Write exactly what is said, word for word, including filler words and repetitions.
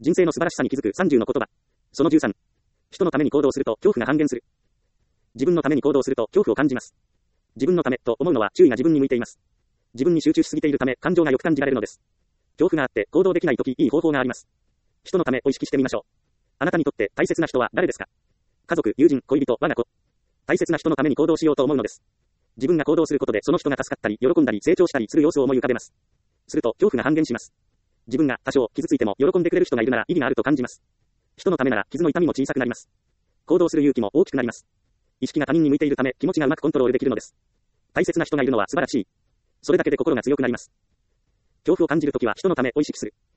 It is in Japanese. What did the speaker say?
人生の素晴らしさに気づくさんじゅうの言葉。そのじゅうさん。人のために行動すると恐怖が半減する。自分のために行動すると恐怖を感じます。自分のためと思うのは注意が自分に向いています。自分に集中しすぎているため感情がよく感じられるのです。恐怖があって行動できないとき、いい方法があります。人のためを意識してみましょう。あなたにとって大切な人は誰ですか？家族、友人、恋人、我が子。大切な人のために行動しようと思うのです。自分が行動することでその人が助かったり、喜んだり、成長したりする様子を思い浮かべます。すると恐怖が半減します。自分が多少傷ついても喜んでくれる人がいるなら意義があると感じます。人のためなら傷の痛みも小さくなります。行動する勇気も大きくなります。意識が他人に向いているため気持ちがうまくコントロールできるのです。大切な人がいるのは素晴らしい。それだけで心が強くなります。恐怖を感じるときは人のためを意識する。